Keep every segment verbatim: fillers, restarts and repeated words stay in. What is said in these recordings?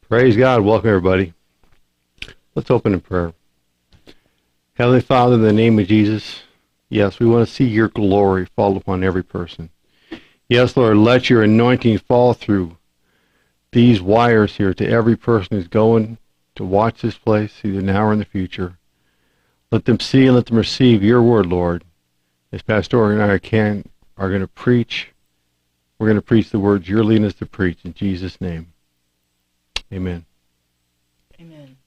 Praise God. Welcome, everybody. Let's open in prayer. Heavenly Father, in the name of Jesus, yes, we want to see your glory fall upon every person. Yes, Lord, let your anointing fall through these wires here to every person who's going to watch this place, either now or in the future. Let them see and let them receive your word, Lord. As Pastor and I can, are going to preach, we're going to preach the words you're leading us to preach in Jesus' name. Amen. Amen.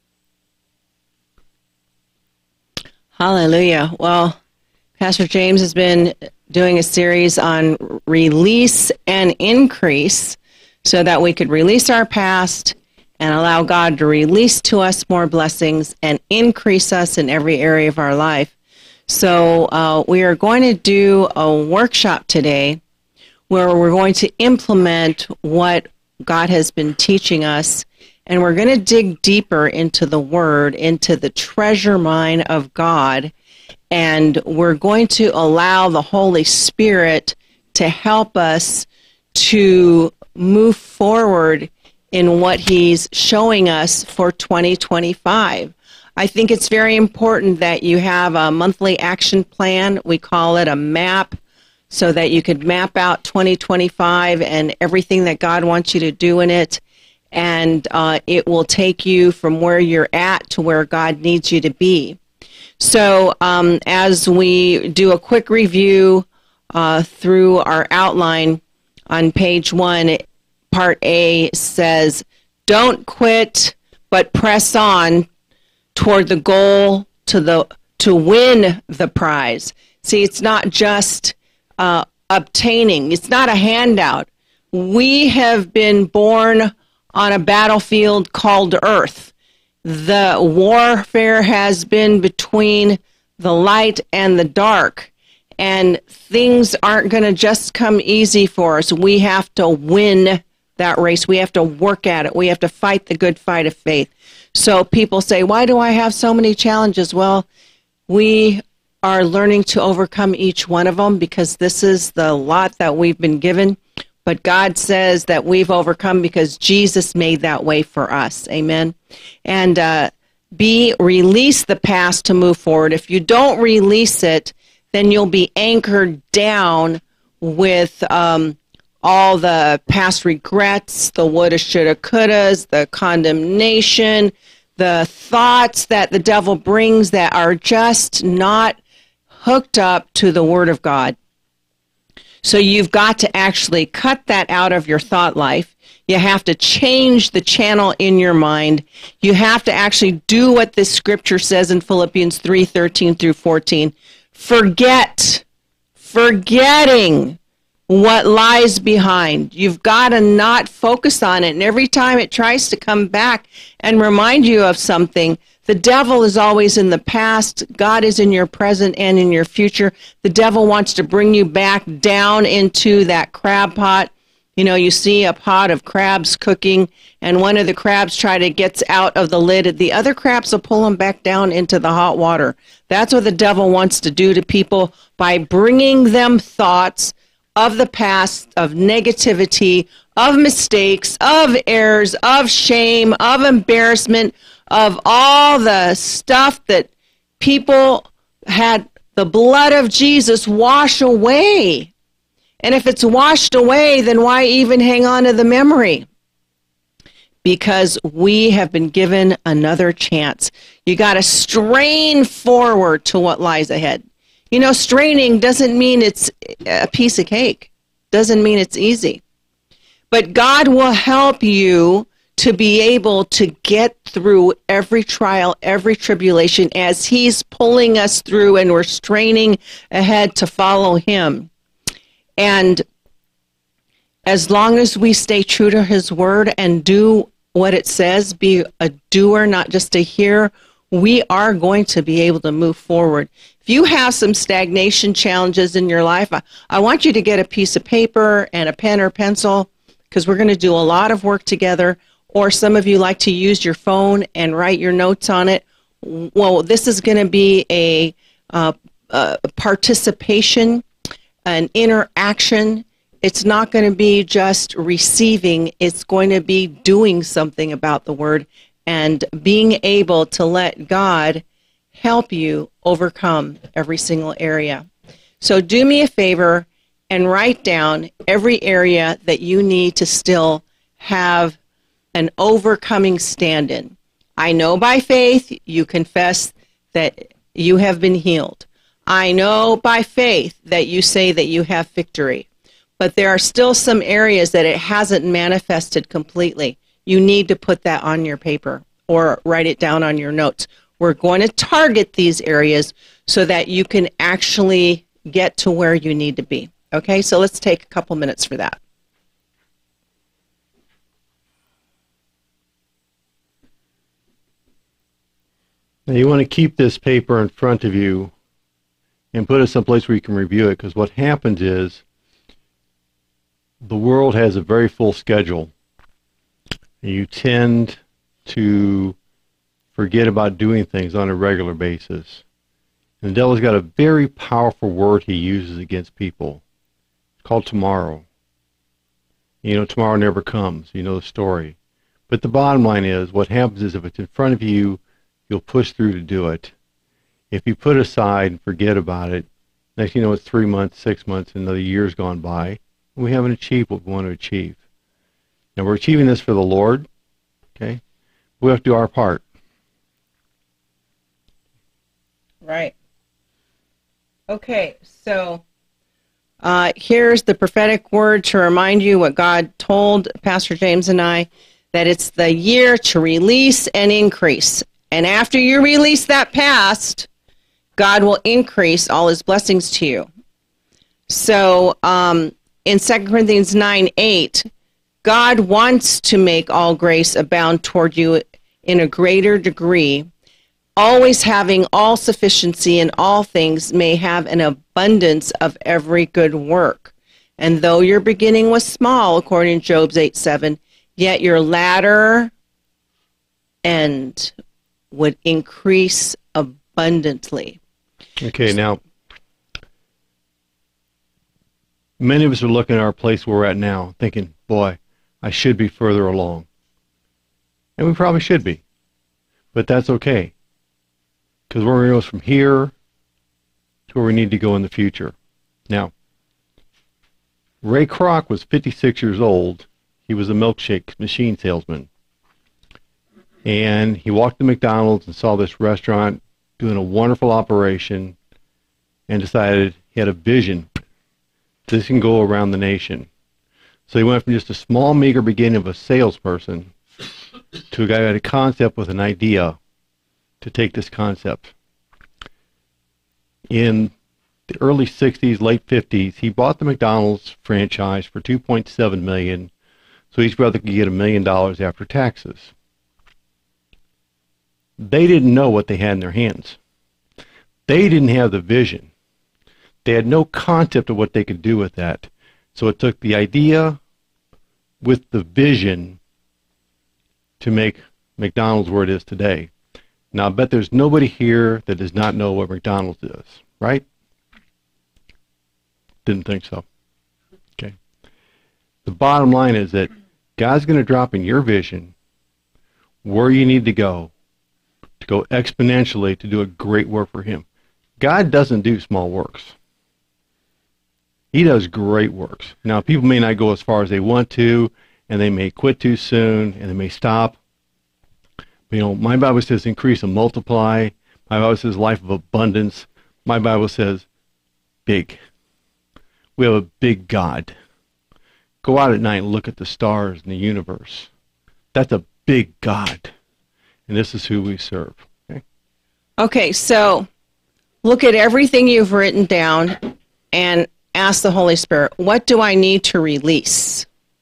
Hallelujah. Well, Pastor James has been doing a series on release and increase so that we could release our past and allow God to release to us more blessings and increase us in every area of our life. So uh, we are going to do a workshop today where we're going to implement what God has been teaching us, and we're going to dig deeper into the Word, into the treasure mine of God, and we're going to allow the Holy Spirit to help us to move forward in what He's showing us for twenty twenty-five. I think it's very important that you have a monthly action plan. We call it a map, so that you could map out twenty twenty-five and everything that God wants you to do in it. And uh, it will take you from where you're at to where God needs you to be. So um, as we do a quick review uh, through our outline on page one, part A says, don't quit, but press on toward the goal to the to win the prize. See, it's not just uh, obtaining. It's not a handout. We have been born on a battlefield called Earth. The warfare has been between the light and the dark, and things aren't going to just come easy for us. We have to win that race. We have to work at it. We have to fight the good fight of faith. So people say, why do I have so many challenges? Well, we are learning to overcome each one of them because this is the lot that we've been given. But God says that we've overcome because Jesus made that way for us. Amen. And uh, B, release the past to move forward. If you don't release it, then you'll be anchored down with um, all the past regrets, the woulda, shoulda, couldas, the condemnation, the thoughts that the devil brings that are just not hooked up to the Word of God. So you've got to actually cut that out of your thought life. You have to change the channel in your mind. You have to actually do what this scripture says in Philippians three thirteen through fourteen. Forget, forgetting what lies behind. You've got to not focus on it. And every time it tries to come back and remind you of something, the devil is always in the past. God is in your present and in your future. The devil wants to bring you back down into that crab pot. You know, you see a pot of crabs cooking, and one of the crabs try to get out of the lid. The other crabs will pull them back down into the hot water. That's what the devil wants to do to people by bringing them thoughts of the past, of negativity, of mistakes, of errors, of shame, of embarrassment, of all the stuff that people had the blood of Jesus wash away. And if it's washed away, then why even hang on to the memory? Because we have been given another chance. You got to strain forward to what lies ahead. You know, straining doesn't mean it's a piece of cake. Doesn't mean it's easy. But God will help you to be able to get through every trial, every tribulation as He's pulling us through and we're straining ahead to follow Him. And as long as we stay true to His word and do what it says, be a doer, not just a hearer, we are going to be able to move forward. If you have some stagnation challenges in your life, I, I want you to get a piece of paper and a pen or pencil, because we're going to do a lot of work together. Or some of you like to use your phone and write your notes on it. Well, this is going to be a, uh, a participation, an interaction it's not going to be just receiving, it's going to be doing something about the word and being able to let God help you overcome every single area. So do me a favor and write down every area that you need to still have an overcoming stand in. I know by faith you confess that you have been healed. I know by faith that you say that you have victory. But there are still some areas that it hasn't manifested completely. You need to put that on your paper or write it down on your notes. We're going to target these areas so that you can actually get to where you need to be. Okay, so let's take a couple minutes for that. Now you want to keep this paper in front of you and put it someplace where you can review it, because what happens is the world has a very full schedule. You tend to forget about doing things on a regular basis. And the devil's got a very powerful word he uses against people. It's called tomorrow. You know, tomorrow never comes. You know the story. But the bottom line is, what happens is if it's in front of you, you'll push through to do it. If you put aside and forget about it, next thing you know, it's three months, six months, another year's gone by, and we haven't achieved what we want to achieve. Now, we're achieving this for the Lord, okay? We have to do our part. Right. Okay, so uh, here's the prophetic word to remind you what God told Pastor James and I, that it's the year to release and increase. And after you release that past, God will increase all his blessings to you. So um, in Second Corinthians nine eight, God wants to make all grace abound toward you in a greater degree, always having all sufficiency in all things, may have an abundance of every good work. And though your beginning was small, according to Job eight seven, yet your latter end would increase abundantly. Okay, now, many of us are looking at our place where we're at now, thinking, boy, I should be further along. And we probably should be. But that's okay. Because we're going to go from here to where we need to go in the future. Now, Ray Kroc was fifty-six years old. He was a milkshake machine salesman. And he walked to McDonald's and saw this restaurant doing a wonderful operation and decided he had a vision. This can go around the nation. So he went from just a small, meager beginning of a salesperson to a guy who had a concept with an idea to take this concept. In the early sixties, late fifties, he bought the McDonald's franchise for two point seven million dollars, so each brother could get a million dollars after taxes. They didn't know what they had in their hands. They didn't have the vision. They had no concept of what they could do with that. So it took the idea with the vision to make McDonald's where it is today. Now, I bet there's nobody here that does not know what McDonald's is, right? Didn't think so. Okay. The bottom line is that God's going to drop in your vision where you need to go, to go exponentially to do a great work for him. God doesn't do small works. He does great works. Now, people may not go as far as they want to, and they may quit too soon, and they may stop. But, you know, my Bible says increase and multiply. My Bible says life of abundance. My Bible says big. We have a big God. Go out at night and look at the stars in the universe. That's a big God. And this is who we serve. Okay, Okay, so look at everything you've written down and ask the Holy Spirit, what do I need to release?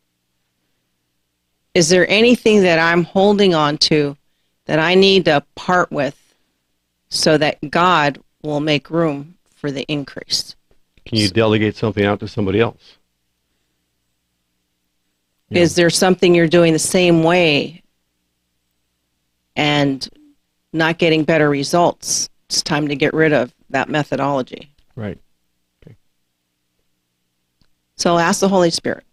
Is there anything that I'm holding on to that I need to part with so that God will make room for the increase? Can you delegate something out to somebody else? You Is know, there something you're doing the same way and not getting better results? It's time to get rid of that methodology. right. Okay. So ask the Holy Spirit.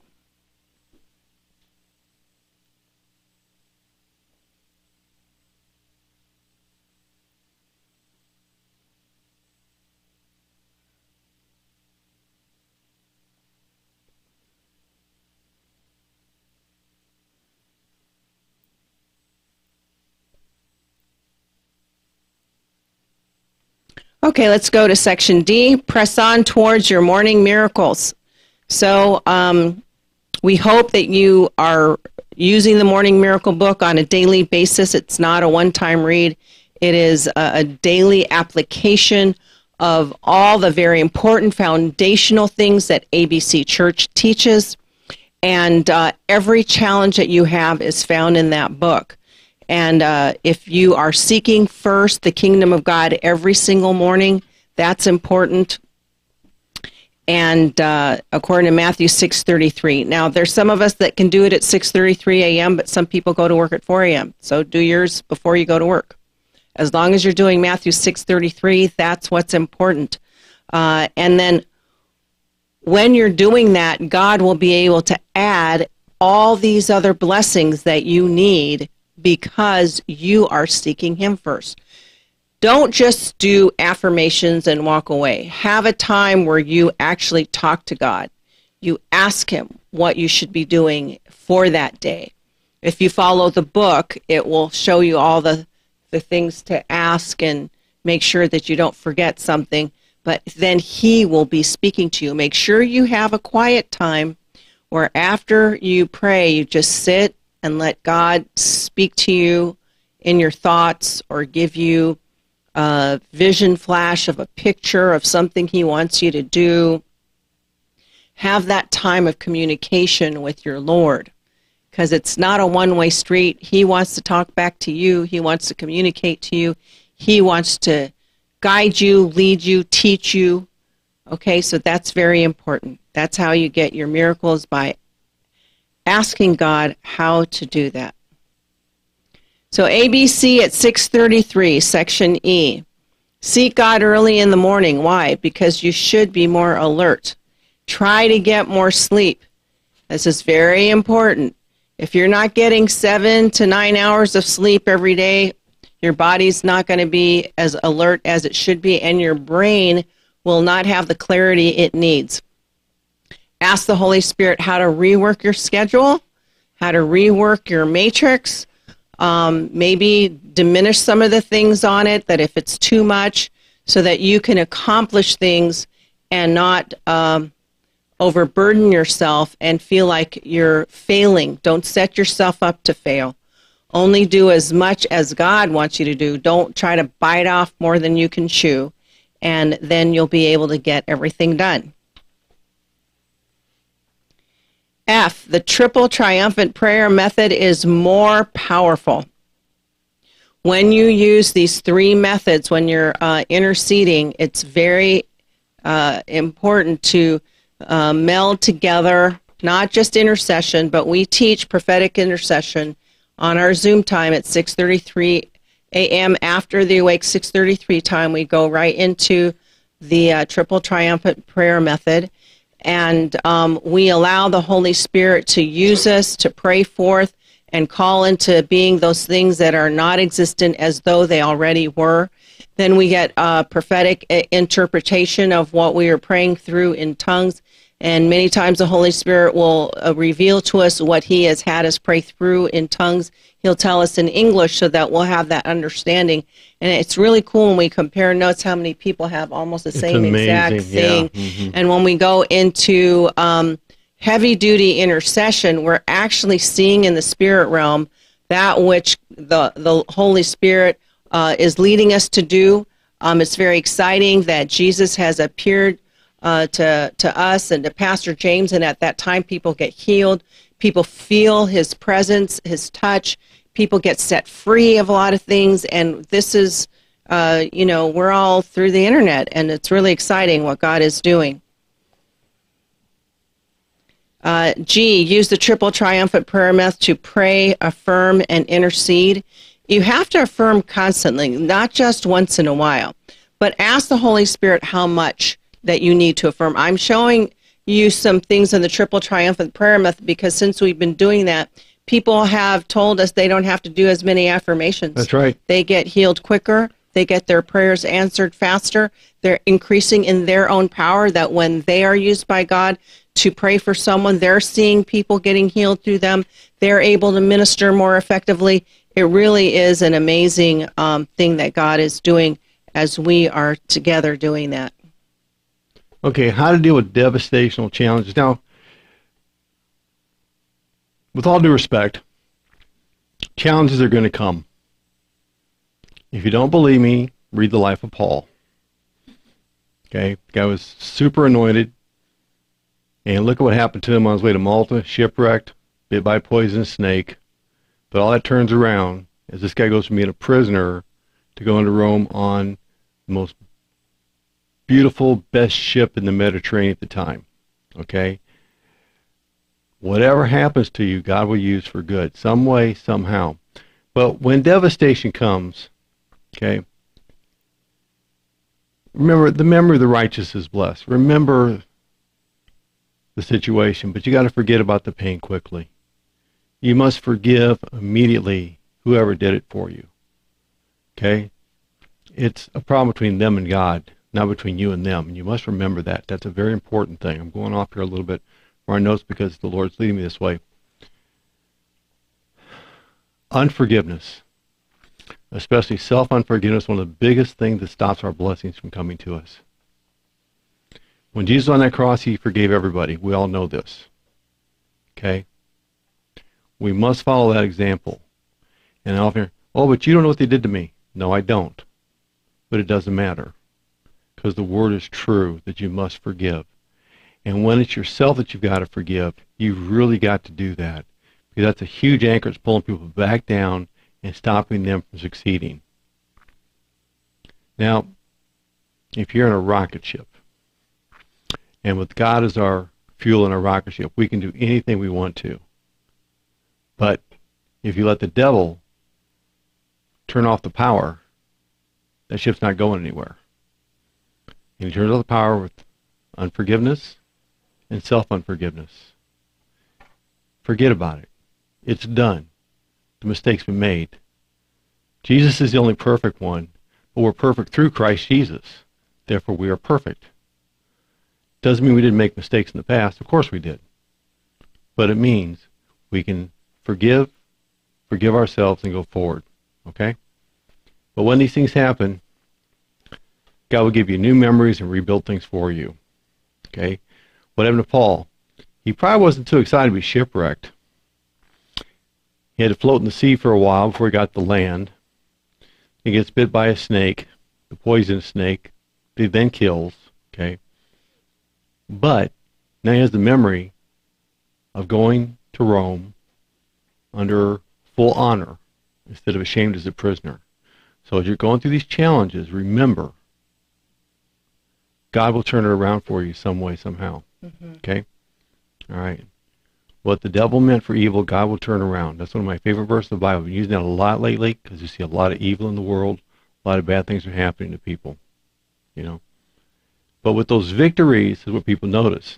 Okay, let's go to section D, press on towards your morning miracles. So um, we hope that you are using the Morning Miracle book on a daily basis. It's not a one-time read. It is a, a daily application of all the very important foundational things that A B C Church teaches. And uh, every challenge that you have is found in that book. And uh, if you are seeking first the kingdom of God every single morning, that's important. And uh, according to Matthew six thirty-three. Now, there's some of us that can do it at six thirty-three a.m., but some people go to work at four a.m. So do yours before you go to work. As long as you're doing Matthew six thirty-three, that's what's important. Uh, and then when you're doing that, God will be able to add all these other blessings that you need because you are seeking him first. Don't just do affirmations and walk away. Have a time where you actually talk to God. You ask him what you should be doing for that day. If you follow the book, it will show you all the, the things to ask and make sure that you don't forget something. But then he will be speaking to you. Make sure you have a quiet time where after you pray, you just sit and let God speak to you in your thoughts or give you a vision flash of a picture of something he wants you to do. Have that time of communication with your Lord, because it's not a one-way street. He wants to talk back to you. He wants to communicate to you. He wants to guide you, lead you, teach you. Okay, so that's very important. That's how you get your miracles, by asking God how to do that. So A B C at six thirty-three, section E. Seek God early in the morning. Why? Because you should be more alert. Try to get more sleep. This is very important. If you're not getting seven to nine hours of sleep every day, your body's not going to be as alert as it should be, and your brain will not have the clarity it needs. Ask the Holy Spirit how to rework your schedule, how to rework your matrix, um, maybe diminish some of the things on it, that if it's too much, so that you can accomplish things and not um, overburden yourself and feel like you're failing. Don't set yourself up to fail. Only do as much as God wants you to do. Don't try to bite off more than you can chew, and then you'll be able to get everything done. F, the triple triumphant prayer method is more powerful. When you use these three methods, when you're uh, interceding, it's very uh, important to uh, meld together, not just intercession, but we teach prophetic intercession on our Zoom time at six thirty-three a.m. After the Awake six thirty-three time, we go right into the uh, triple triumphant prayer method. And um, we allow the Holy Spirit to use us to pray forth and call into being those things that are not existent as though they already were. Then we get a prophetic interpretation of what we are praying through in tongues. And many times the Holy Spirit will uh, reveal to us what he has had us pray through in tongues. He'll tell us in English so that we'll have that understanding. And it's really cool when we compare notes how many people have almost the It's same amazing, exact thing. yeah. Mm-hmm. And when we go into um, heavy-duty intercession, we're actually seeing in the spirit realm that which the, the Holy Spirit uh, is leading us to do. Um, it's very exciting that Jesus has appeared Uh, to to us and to Pastor James, and at that time people get healed, people feel his presence, his touch, people get set free of a lot of things, and this is, uh, you know, we're all through the internet, and it's really exciting what God is doing. Uh, G, use the triple triumphant prayer method to pray, affirm, and intercede. You have to affirm constantly, not just once in a while, but ask the Holy Spirit how much that you need to affirm. I'm showing use some things in the triple triumphant prayer method, because since we've been doing that, people have told us they don't have to do as many affirmations. That's right. They get healed quicker. They get their prayers answered faster. They're increasing in their own power, that when they are used by God to pray for someone, they're seeing people getting healed through them. They're able to minister more effectively. It really is an amazing um, thing that God is doing as we are together doing that. Okay, how to deal with devastational challenges. Now, with all due respect, challenges are going to come. If you don't believe me, read the life of Paul. Okay, the guy was super anointed, and look at what happened to him on his way to Malta, shipwrecked, bit by a poisonous snake. But all that turns around as this guy goes from being a prisoner to going to Rome on the most beautiful, best ship in the Mediterranean at the time. Okay? Whatever happens to you, God will use for good, some way, somehow. But when devastation comes, okay, remember, the memory of the righteous is blessed. Remember the situation, but you got to forget about the pain quickly. You must forgive immediately whoever did it for you. Okay? It's a problem between them and God, not between you and them. And you must remember that. That's a very important thing. I'm going off here a little bit from our notes because the Lord's leading me this way. Unforgiveness, especially self-unforgiveness, one of the biggest things that stops our blessings from coming to us. When Jesus was on that cross, he forgave everybody. We all know this. Okay? We must follow that example. And I often hear, oh, but you don't know what they did to me. No, I don't. But it doesn't matter. Because the word is true that you must forgive. And when it's yourself that you've got to forgive, you've really got to do that. Because that's a huge anchor. It's pulling people back down and stopping them from succeeding. Now, if you're in a rocket ship, and with God as our fuel in our rocket ship, we can do anything we want to. But if you let the devil turn off the power, that ship's not going anywhere. And he turns off the power with unforgiveness and self-unforgiveness. Forget about it. It's done. The mistake's been made. Jesus is the only perfect one, but we're perfect through Christ Jesus. Therefore, we are perfect. Doesn't mean we didn't make mistakes in the past. Of course we did. But it means we can forgive, forgive ourselves, and go forward. Okay? But when these things happen, God will give you new memories and rebuild things for you. Okay? What happened to Paul? He probably wasn't too excited to be shipwrecked. He had to float in the sea for a while before he got to land. He gets bit by a snake, the poisonous snake, that he then kills. Okay? But now he has the memory of going to Rome under full honor instead of ashamed as a prisoner. So as you're going through these challenges, remember, God will turn it around for you some way, somehow. Mm-hmm. Okay? All right. What the devil meant for evil, God will turn around. That's one of my favorite verses of the Bible. I've been using that a lot lately because you see a lot of evil in the world. A lot of bad things are happening to people. You know? But with those victories is what people notice.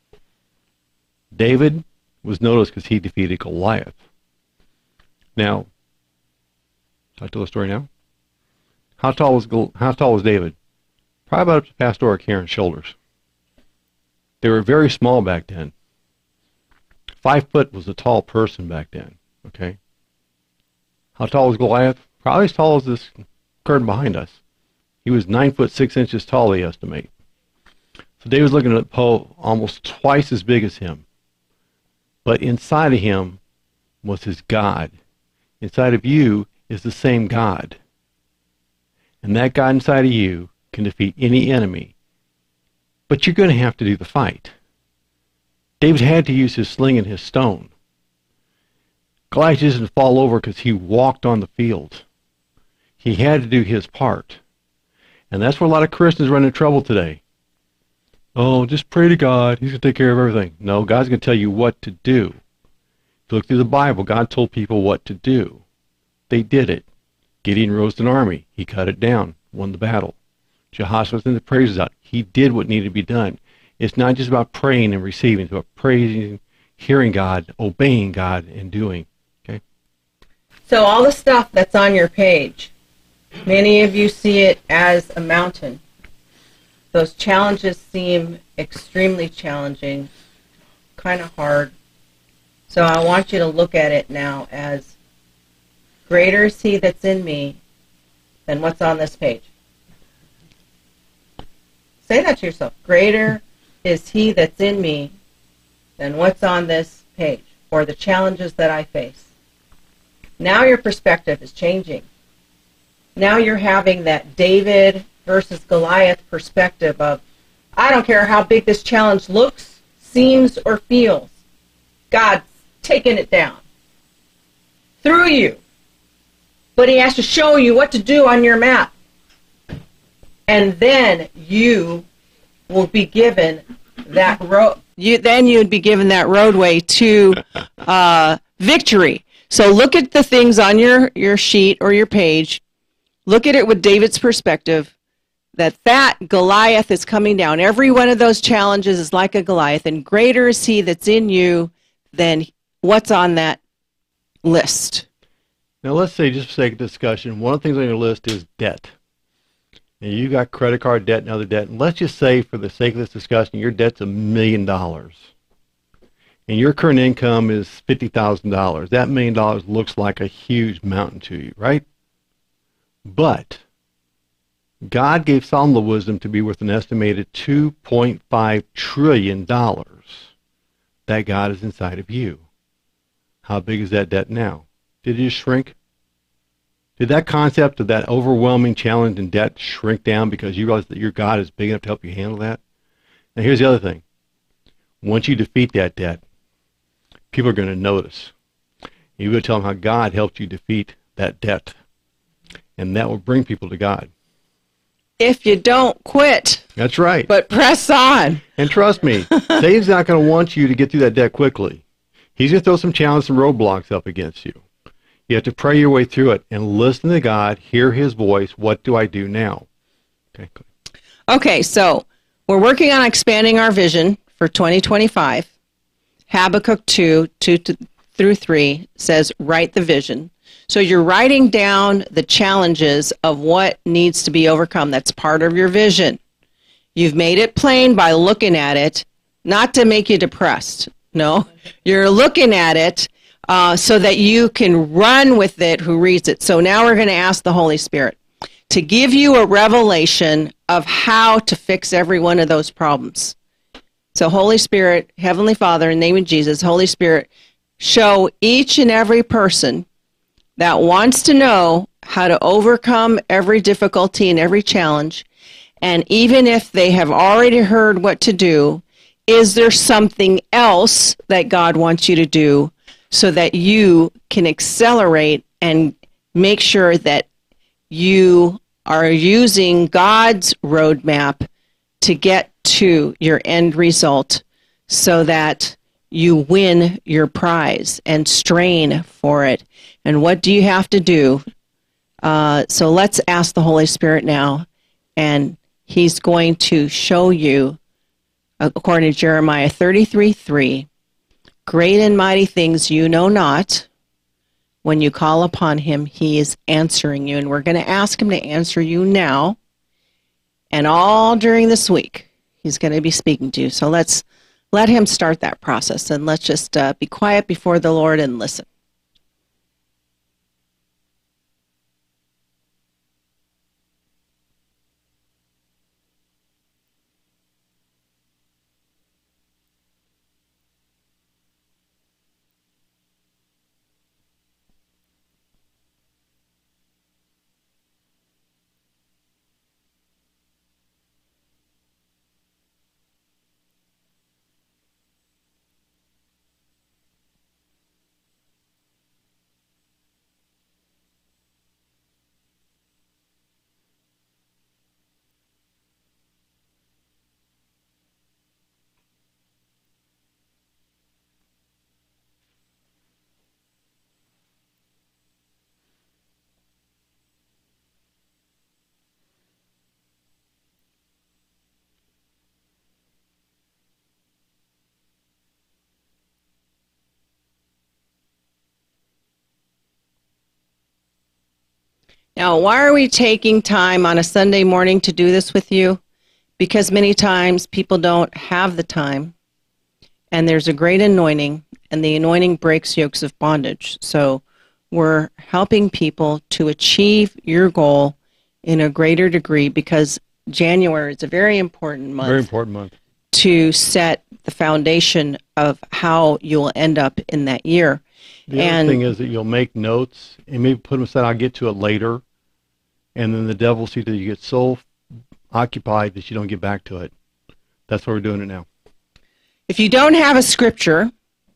David was noticed because he defeated Goliath. Now, shall I tell the story now? How tall was how tall was David? Probably about up to Pastor Karen's shoulders. They were very small back then. Five foot was a tall person back then. Okay. How tall was Goliath? Probably as tall as this curtain behind us. He was nine foot six inches tall, they estimate. So David's looking at Poe almost twice as big as him. But inside of him was his God. Inside of you is the same God. And that God inside of you can defeat any enemy. But you're going to have to do the fight. David had to use his sling and his stone. Goliath didn't fall over because he walked on the field. He had to do his part. And that's where a lot of Christians run into trouble today. Oh, just pray to God. He's going to take care of everything. No, God's going to tell you what to do. If you look through the Bible, God told people what to do. They did it. Gideon rose an army. He cut it down, won the battle. Jehoshaphat sent the praises out. He did what needed to be done. It's not just about praying and receiving. It's about praising, hearing God, obeying God, and doing. Okay? So all the stuff that's on your page, many of you see it as a mountain. Those challenges seem extremely challenging, kind of hard. So I want you to look at it now as greater is he that's in me than what's on this page. Say that to yourself. Greater is he that's in me than what's on this page, or the challenges that I face. Now your perspective is changing. Now you're having that David versus Goliath perspective of, I don't care how big this challenge looks, seems, or feels. God's taking it down through you. But he has to show you what to do on your map. And then you will be given that road. You, then you'd be given that roadway to uh, victory. So look at the things on your, your sheet or your page. Look at it with David's perspective, that that Goliath is coming down. Every one of those challenges is like a Goliath, and greater is he that's in you than what's on that list. Now let's say, just for sake of discussion, one of the things on your list is debt. And you got credit card debt and other debt. And let's just say, for the sake of this discussion, your debt's a million dollars. And your current income is fifty thousand dollars. That million dollars looks like a huge mountain to you, right? But God gave Solomon the wisdom to be worth an estimated two point five trillion dollars. That God is inside of you. How big is that debt now? Did it just shrink? Did that concept of that overwhelming challenge and debt shrink down because you realize that your God is big enough to help you handle that? Now here's the other thing. Once you defeat that debt, people are going to notice. You're going to tell them how God helped you defeat that debt. And that will bring people to God. If you don't quit. That's right. But press on. And trust me, Satan's not going to want you to get through that debt quickly. He's going to throw some challenges and roadblocks up against you. You have to pray your way through it and listen to God, hear his voice. What do I do now? Okay. Okay, so we're working on expanding our vision for twenty twenty-five. Habakkuk two, two to, through three says, write the vision. So you're writing down the challenges of what needs to be overcome. That's part of your vision. You've made it plain by looking at it, not to make you depressed. No, you're looking at it uh, so that you can run with it who reads it. So now we're going to ask the Holy Spirit to give you a revelation of how to fix every one of those problems. So Holy Spirit, Heavenly Father, in the name of Jesus, Holy Spirit, show each and every person that wants to know how to overcome every difficulty and every challenge, and even if they have already heard what to do, is there something else that God wants you to do so that you can accelerate and make sure that you are using God's roadmap to get to your end result so that you win your prize and strain for it. And what do you have to do? Uh, so let's ask the Holy Spirit now, and he's going to show you, according to Jeremiah thirty-three three, great and mighty things you know not. When you call upon him, he is answering you. And we're going to ask him to answer you now. And all during this week, he's going to be speaking to you. So let's let him start that process. And let's just uh, be quiet before the Lord and listen. Now, why are we taking time on a Sunday morning to do this with you? Because many times people don't have the time, and there's a great anointing, and the anointing breaks yokes of bondage. So we're helping people to achieve your goal in a greater degree, because January is a very important month. Very important month. To set the foundation of how you'll end up in that year. The and other thing is that you'll make notes and maybe put them aside. I'll get to it later. And then the devil sees that you get so occupied that you don't get back to it. That's why we're doing it now. If you don't have a scripture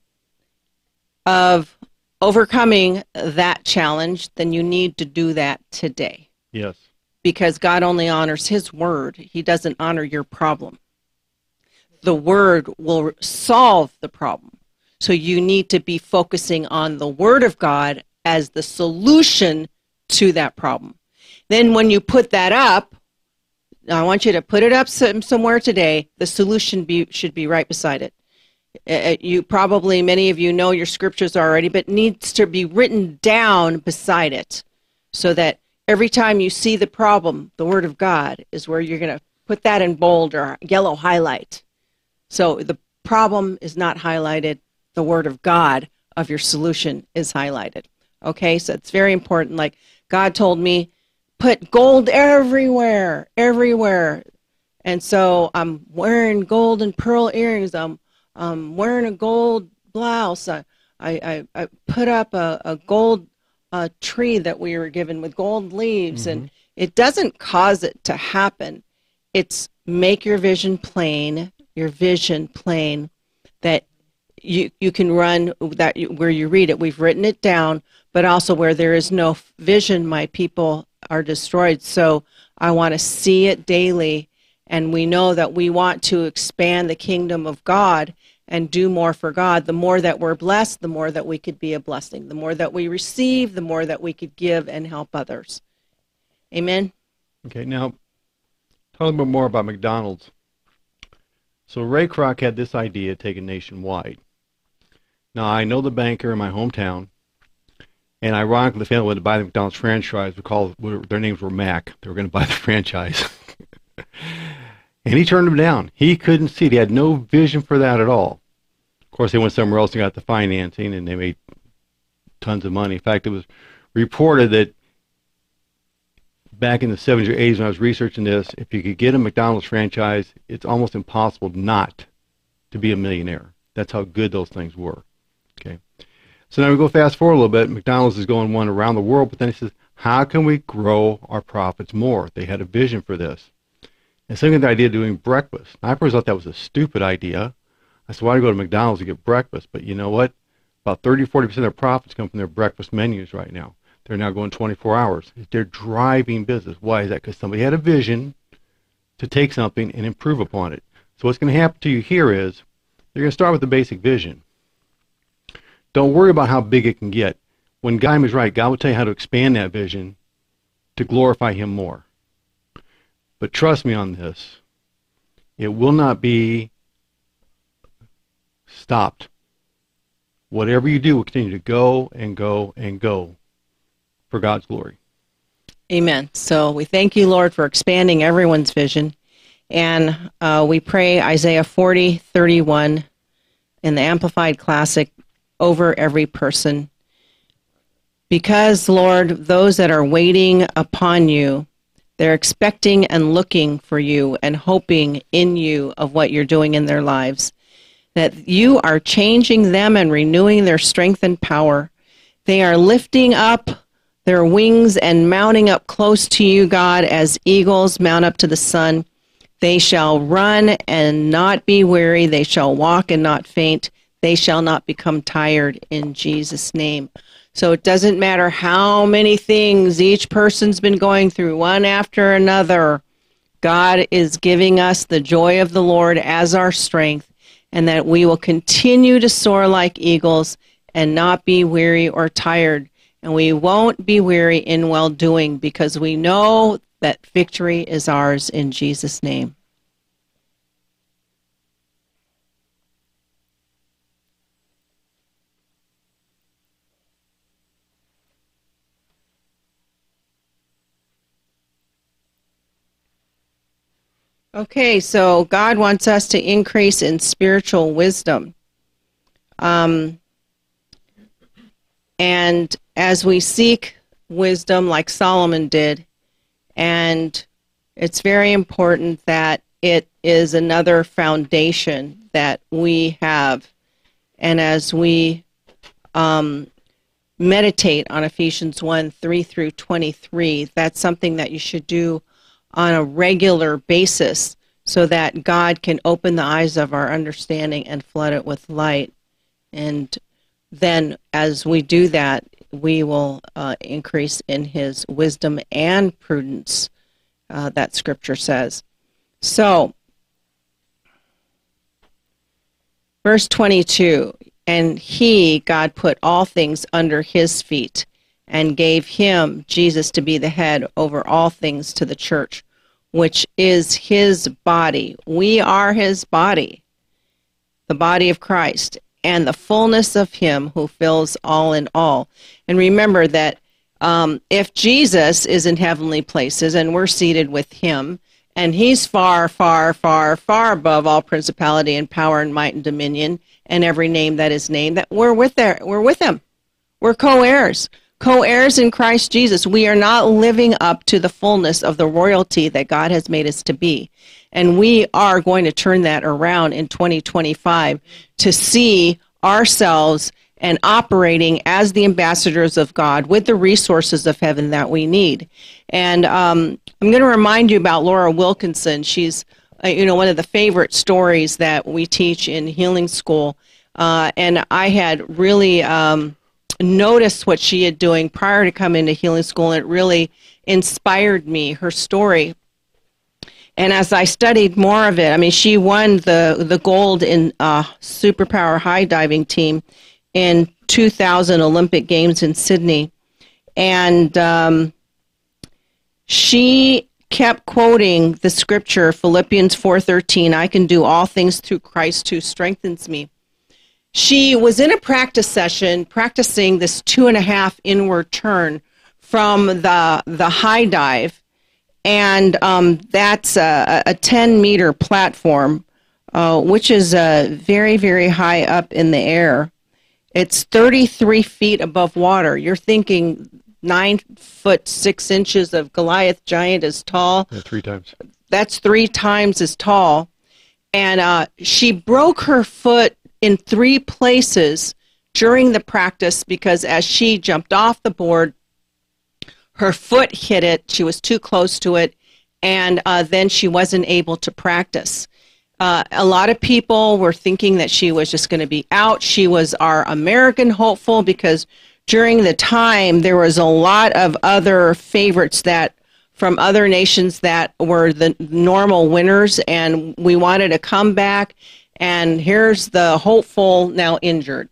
of overcoming that challenge, then you need to do that today. Yes. Because God only honors his word. He doesn't honor your problem. The word will solve the problem. So you need to be focusing on the word of God as the solution to that problem. Then when you put that up, I want you to put it up some, somewhere today. The solution be, should be right beside it. Uh, you probably, many of you know your scriptures already, but it needs to be written down beside it so that every time you see the problem, the word of God is where you're going to put that in bold or yellow highlight. So the problem is not highlighted. The word of God of your solution is highlighted. Okay, so it's very important. Like God told me, put gold everywhere, everywhere. And so I'm wearing gold and pearl earrings. I'm, I'm wearing a gold blouse. I, I, I put up a, a gold uh, tree that we were given with gold leaves. Mm-hmm. And it doesn't cause it to happen. It's make your vision plain. Your vision plain, that you you can run that you, where you read it. We've written it down, but also where there is no vision, my people are destroyed. So I want to see it daily, and we know that we want to expand the kingdom of God and do more for God. The more that we're blessed, the more that we could be a blessing. The more that we receive, the more that we could give and help others. Amen. Okay, now talk a little bit more about McDonald's. So Ray Kroc had this idea taken nationwide. Now, I know the banker in my hometown, and ironically, the family wanted to buy the McDonald's franchise. We call their names were Mac. They were going to buy the franchise. And he turned them down. He couldn't see it. He had no vision for that at all. Of course, they went somewhere else and got the financing, and they made tons of money. In fact, it was reported that back in the seventies or eighties when I was researching this, if you could get a McDonald's franchise, it's almost impossible not to be a millionaire. That's how good those things were. Okay. So now we go fast forward a little bit. McDonald's is going one around the world, but then he says, how can we grow our profits more? They had a vision for this. And second, the idea of doing breakfast. I first thought that was a stupid idea. I said, why do you go to McDonald's to get breakfast? But you know what? About thirty, forty percent of their profits come from their breakfast menus right now. They're now going twenty-four hours. They're driving business. Why is that? Because somebody had a vision to take something and improve upon it. So what's going to happen to you here is you're going to start with the basic vision. Don't worry about how big it can get. When God is right, God will tell you how to expand that vision to glorify Him more. But trust me on this. It will not be stopped. Whatever you do will continue to go and go and go for God's glory. Amen. So we thank you, Lord, for expanding everyone's vision. And uh, we pray Isaiah forty thirty-one in the Amplified Classic over every person. Because, Lord, those that are waiting upon you, they're expecting and looking for you and hoping in you of what you're doing in their lives, that you are changing them and renewing their strength and power. They are lifting up their wings and mounting up close to you, God, as eagles mount up to the sun. They shall run and not be weary. They shall walk and not faint. They shall not become tired, in Jesus' name. So it doesn't matter how many things each person's been going through, one after another. God is giving us the joy of the Lord as our strength, and that we will continue to soar like eagles and not be weary or tired. And we won't be weary in well-doing, because we know that victory is ours in Jesus' name. Okay, so God wants us to increase in spiritual wisdom. Um, and as we seek wisdom like Solomon did, and it's very important that it is another foundation that we have. And as we um, meditate on Ephesians one, three through twenty-three, that's something that you should do on a regular basis so that God can open the eyes of our understanding and flood it with light. And then as we do that, we will uh, increase in his wisdom and prudence, uh, that scripture says. So, verse twenty-two, and he, God, put all things under his feet and gave him, Jesus, to be the head over all things to the church, which is his body. We are his body, the body of Christ, and the fullness of him who fills all in all. And remember that um, if Jesus is in heavenly places and we're seated with him, and he's far, far, far, far above all principality and power and might and dominion and every name that is named, that we're with there, we're with him. We're co-heirs. Co-heirs in Christ Jesus. We are not living up to the fullness of the royalty that God has made us to be. And we are going to turn that around in twenty twenty-five to see ourselves and operating as the ambassadors of God with the resources of heaven that we need. And um, I'm going to remind you about Laura Wilkinson. She's uh, you know, one of the favorite stories that we teach in healing school. Uh, and I had really um, noticed what she had doing prior to coming to healing school, and it really inspired me, her story. And as I studied more of it, I mean, she won the, the gold in uh, superpower high diving team in two thousand Olympic Games in Sydney. And um, she kept quoting the scripture, Philippians four thirteen, I can do all things through Christ who strengthens me. She was in a practice session practicing this two and a half inward turn from the, the high dive. And um, that's a, a ten meter platform, uh, which is uh, very, very high up in the air. It's thirty-three feet above water. You're thinking nine foot six inches of Goliath giant is tall. Yeah, three times. That's three times as tall. And uh, she broke her foot in three places during the practice because as she jumped off the board, her foot hit it. She was too close to it. And uh, then she wasn't able to practice. Uh, a lot of people were thinking that she was just going to be out. She was our American hopeful because during the time there was a lot of other favorites that from other nations that were the normal winners, and we wanted a comeback. And here's the hopeful now injured.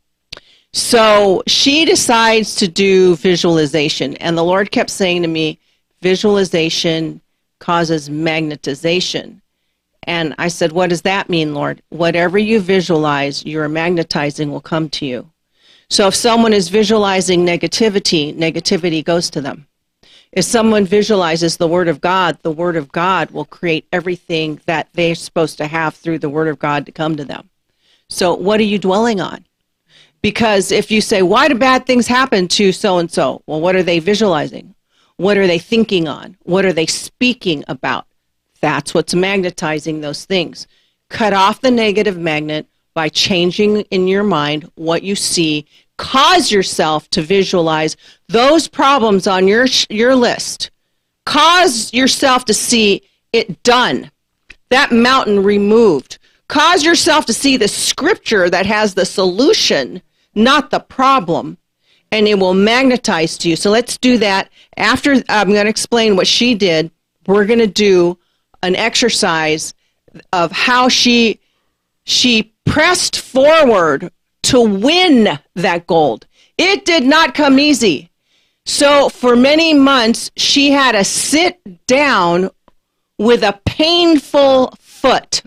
So she decides to do visualization, and the Lord kept saying to me, visualization causes magnetization. And I said, what does that mean, Lord? Whatever you visualize, your magnetizing will come to you. So if someone is visualizing negativity, negativity goes to them. If someone visualizes the Word of God, the Word of God will create everything that they're supposed to have through the Word of God to come to them. So what are you dwelling on? Because if you say, why do bad things happen to so-and-so? Well, what are they visualizing? What are they thinking on? What are they speaking about? That's what's magnetizing those things. Cut off the negative magnet by changing in your mind what you see. Cause yourself to visualize those problems on your your list. Cause yourself to see it done. That mountain removed. Cause yourself to see the scripture that has the solution, not the problem, and it will magnetize to you. So let's do that. After I'm going to explain what she did, we're going to do an exercise of how she she pressed forward to win that gold. It did not come easy. So for many months, she had to sit down with a painful foot,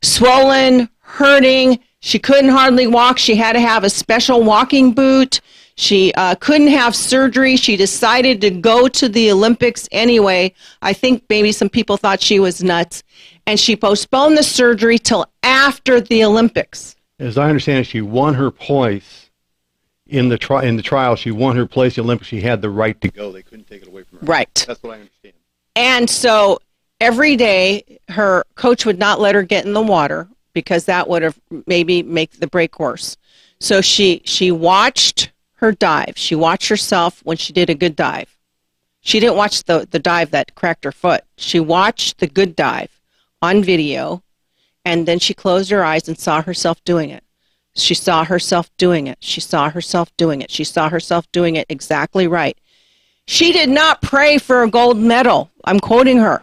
swollen, hurting. She couldn't hardly walk. She had to have a special walking boot She uh, couldn't have surgery. She decided to go to the Olympics anyway. I think maybe some people thought she was nuts. And she postponed the surgery till after the Olympics. As I understand it, she won her place in the tri- in the trial. She won her place in the Olympics. She had the right to go. They couldn't take it away from her. Right. That's what I understand. And so every day her coach would not let her get in the water because that would have maybe make the break worse. So she she watched her dive. She watched herself when she did a good dive. She didn't watch the, the dive that cracked her foot. She watched the good dive on video, and then she closed her eyes and saw herself doing it. She saw herself doing it. She saw herself doing it. She saw herself doing it exactly right. She did not pray for a gold medal. I'm quoting her.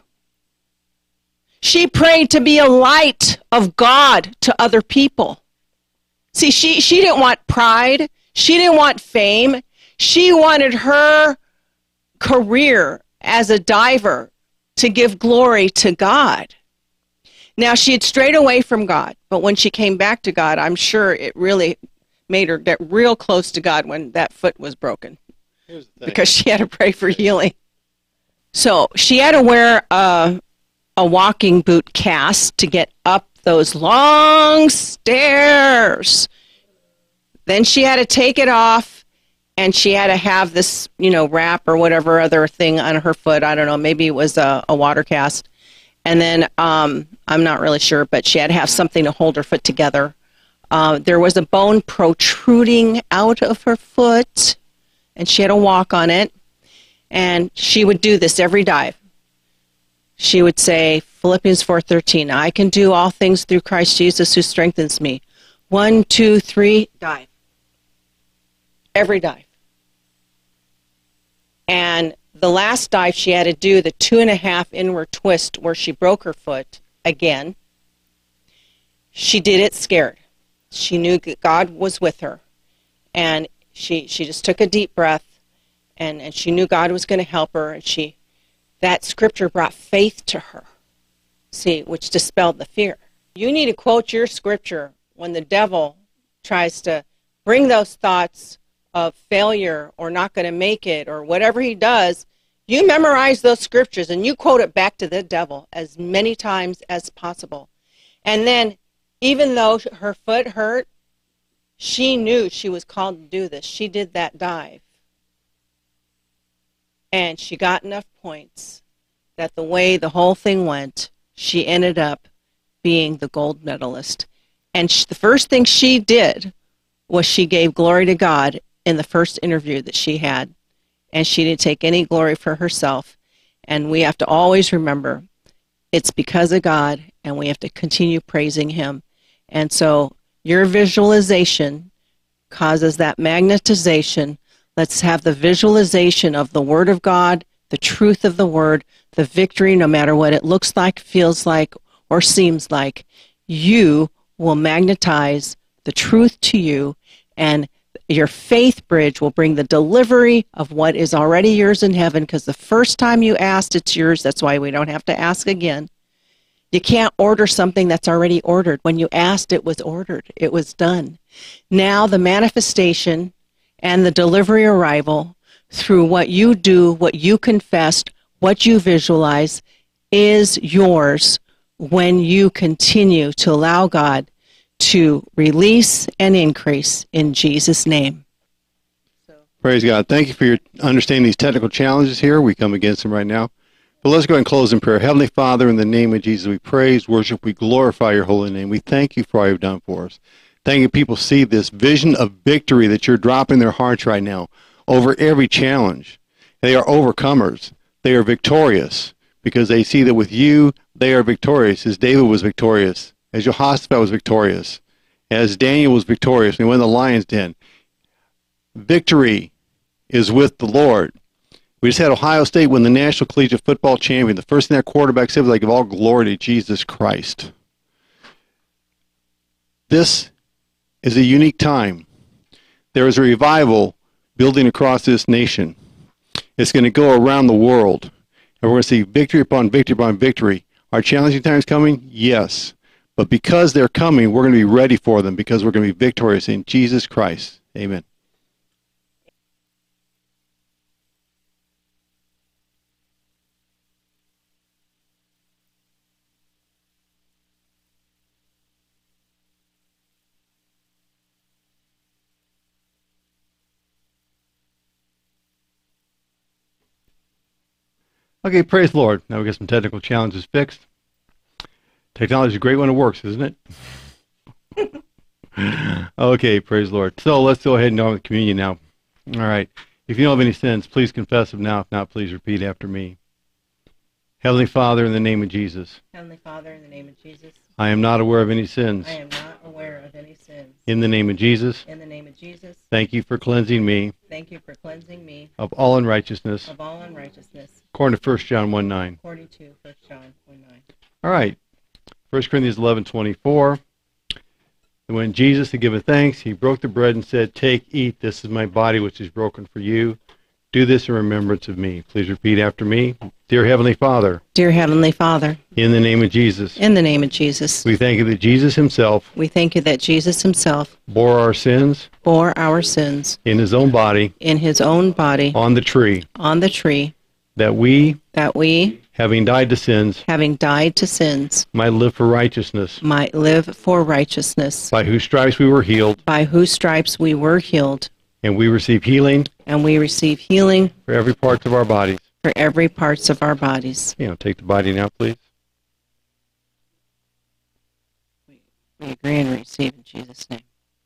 She prayed to be a light of God to other people. See, she, she didn't want pride. She didn't want fame. She wanted her career as a diver to give glory to God. Now, she had strayed away from God, but when she came back to God, I'm sure it really made her get real close to God when that foot was broken, because she had to pray for healing. So she had to wear a, a walking boot cast to get up those long stairs. Then she had to take it off, and she had to have this, you know, wrap or whatever other thing on her foot. I don't know, maybe it was a, a water cast. And then um, I'm not really sure, but she had to have something to hold her foot together. Uh, there was a bone protruding out of her foot, and she had to walk on it. And she would do this every dive. She would say, Philippians four thirteen, I can do all things through Christ Jesus who strengthens me. One, two, three, dive. Every dive. And the last dive, she had to do the two and a half inward twist where she broke her foot again. She did it scared. She knew God was with her. And she, she just took a deep breath, and, and she knew God was going to help her. And she, that scripture brought faith to her, see, which dispelled the fear. You need to quote your scripture when the devil tries to bring those thoughts of failure or not going to make it or whatever he does. You memorize those scriptures and you quote it back to the devil as many times as possible. And then, even though her foot hurt, she knew she was called to do this. She did that dive. And she got enough points that the way the whole thing went, she ended up being the gold medalist. And she, the first thing she did was she gave glory to God in the first interview that she had. And she didn't take any glory for herself. And we have to always remember, it's because of God, and we have to continue praising him. And so your visualization causes that magnetization. Let's have the visualization of the Word of God, the truth of the Word, the victory, no matter what it looks like, feels like, or seems like. You will magnetize the truth to you, and your faith bridge will bring the delivery of what is already yours in heaven, because the first time you asked, it's yours. That's why we don't have to ask again. You can't order something that's already ordered. When you asked, it was ordered. It was done. Now the manifestation and the delivery arrival through what you do, what you confessed, what you visualize is yours when you continue to allow God to release and increase in Jesus' name. Praise God. Thank you for your understanding these technical challenges here. We come against them right now. But let's go ahead and close in prayer. Heavenly Father, in the name of Jesus, we praise, worship, we glorify your holy name. We thank you for all you've done for us. Thank you, people see this vision of victory that you're dropping in their hearts right now over every challenge. They are overcomers. They are victorious because they see that with you, they are victorious, as David was victorious, as Jehoshaphat was victorious, as Daniel was victorious when he went in the lion's den. Victory is with the Lord. We just had Ohio State win the National Collegiate Football Champion. The first thing that quarterback said was, I give all glory to Jesus Christ. This is a unique time. There is a revival building across this nation. It's going to go around the world. And we're going to see victory upon victory upon victory. Are challenging times coming? Yes. But because they're coming, we're going to be ready for them because we're going to be victorious in Jesus Christ. Amen. Okay, praise the Lord. Now we got some technical challenges fixed. Technology is great when it works, isn't it? Okay, praise the Lord. So let's go ahead and go with communion now. All right. If you don't have any sins, please confess them now. If not, please repeat after me. Heavenly Father, in the name of Jesus, Heavenly Father, in the name of Jesus, I am not aware of any sins. I am not aware of any sins. In the name of Jesus, In the name of Jesus, thank you for cleansing me thank you for cleansing me of all unrighteousness, of all unrighteousness, according to First John one nine. according to First John one nine. All right. First Corinthians eleven twenty-four. And when Jesus had given thanks, he broke the bread and said, "Take, eat, this is my body which is broken for you. Do this in remembrance of me." Please repeat after me. Dear Heavenly Father, Dear Heavenly Father, in the name of Jesus, in the name of Jesus, we thank you that Jesus himself we thank you that Jesus himself bore our sins bore our sins in his own body in his own body on the tree, on the tree, that we, that we, having died to sins, having died to sins, might live for righteousness, might live for righteousness, by whose stripes we were healed, by whose stripes we were healed, and we receive healing and we receive healing for every part of our bodies. for every parts of our bodies. You know, take the body now, please. We agree and receive in Jesus' name.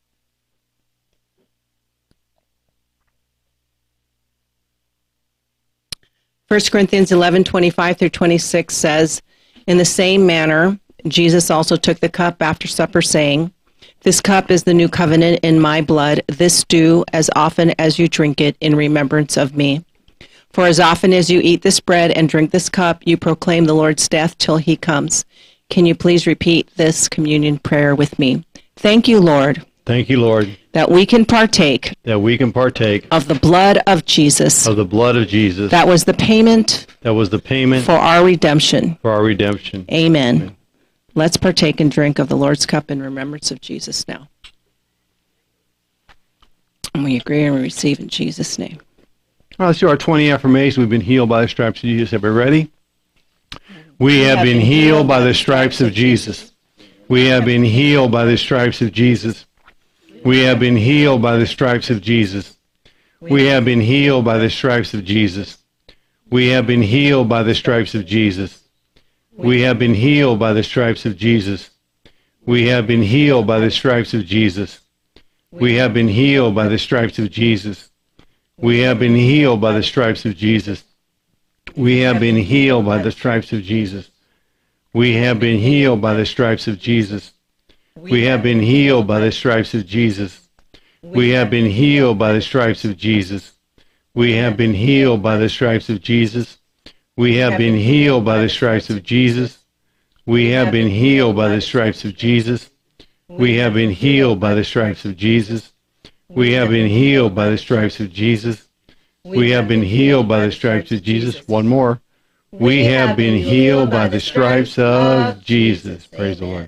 First Corinthians eleven twenty-five through twenty-six says, "In the same manner, Jesus also took the cup after supper, saying, 'This cup is the new covenant in my blood. This do as often as you drink it in remembrance of me. For as often as you eat this bread and drink this cup, you proclaim the Lord's death till he comes.'" Can you please repeat this communion prayer with me? Thank you, Lord, Thank you, Lord, that we can partake that we can partake of the blood of Jesus. of the blood of Jesus. That was the payment That was the payment for our redemption. for our redemption. Amen. Amen. Let's partake and drink of the Lord's cup in remembrance of Jesus now. And we agree and we receive in Jesus' name. All right, let's do our twenty affirmations. We've been healed by the stripes of Jesus. Everybody ready? We have been healed by the stripes of Jesus. We have been healed by the stripes of Jesus. We have been healed by the stripes of Jesus. We have been healed by the stripes of Jesus. We have been healed by the stripes of Jesus. We have been healed by the stripes of Jesus. We have been healed by the stripes of Jesus. We have been healed by the stripes of Jesus. We have been healed by the stripes of Jesus. We have been healed by the stripes of Jesus. We have been healed by the stripes of Jesus. We have been healed by the stripes of Jesus. We have been healed by the stripes of Jesus. We have been healed by the stripes of Jesus. We have been healed by the stripes of Jesus. We have been healed by the stripes of Jesus. We have been healed by the stripes of Jesus. We have been healed by the stripes of Jesus. We have been healed by the stripes of Jesus. One more. We have been healed by the stripes of Jesus. Praise the Lord.